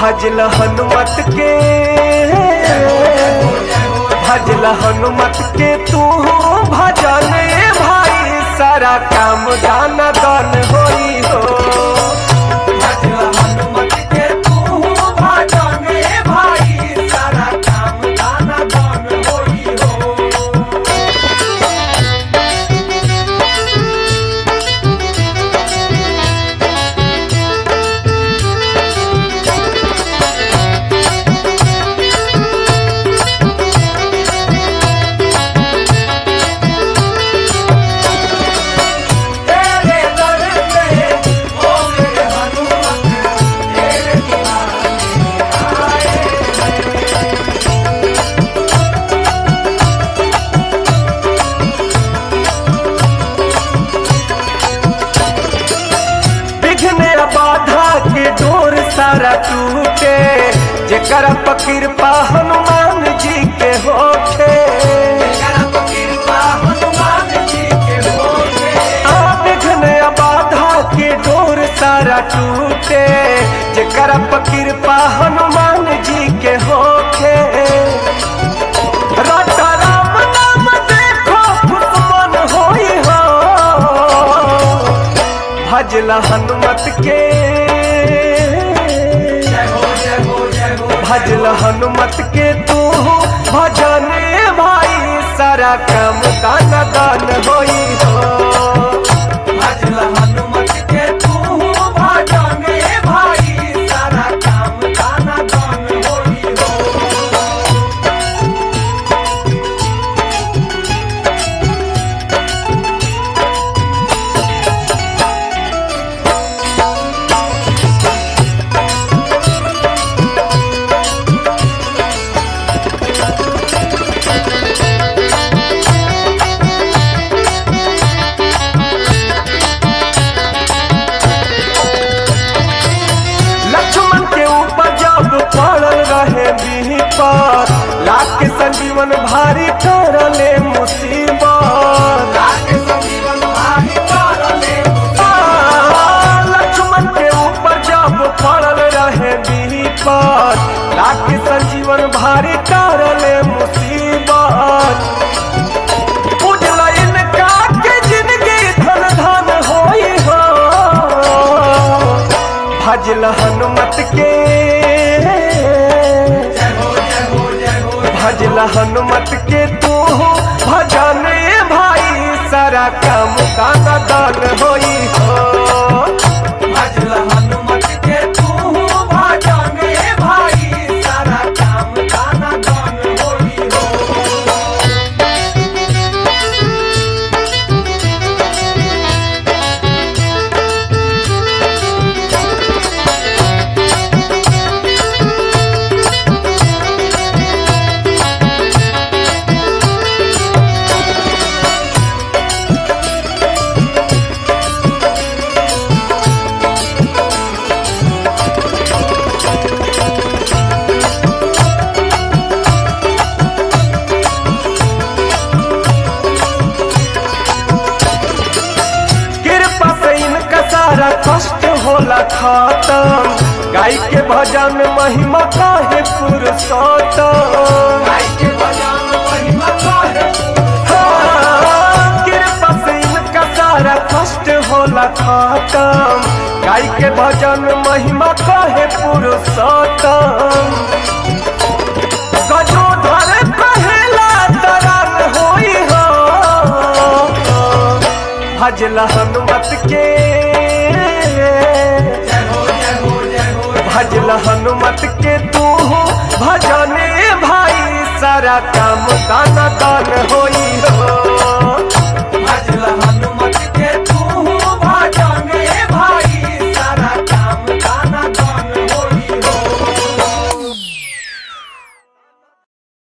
भजल हनुमत के भजल हनुमत के तू भजन भाई सारा काम दाना दान होई हो। भजल हनुमत के तू भजन भाई सारा काम दाना दान होई हो। बाधा के डोर सारा टूटे जेकरा पर कृपा हनुमान जी के होखे। विघ्न बाधा के डोर सारा टूटे जेकरा पर कृपा हनुमान जी के होखे। राता राम नाम देखो खुशमन होई हो। भजल हनुमत के भजल हनुमत के तू भजन भाई सारा काम दाना दान होई हो। भजल हनुमत के तू भजन भाई सारा काम दाना दान होई हो। लाख संजीवन भारी करले मुसीबत। लक्ष्मण के ऊपर जब पड़ल रहे विपत लाख संजीवन भारी करले मुसीबत। उजल इनका के जिंदगी धन धन होई हो। भजल हनुमत के भजल हनुमत के तू भजन भाई सारा काम दाना दान होई हो। भजल हनुमत के तू भजन भाई सारा काम दाना दान होई हो। कष्ट होला खत्म गाय के भजन महिमा काहे पुरुषोत्तम। कृपा से इनका सारा कष्ट होला खत्म गाय के भजन महिमा काहे पुरुषोत्तम। गजोधर कहेला दरार होई हो। भजल हनुमत के भजल हनुमत के तू भजन भाई सारा काम दाना दान होई हो।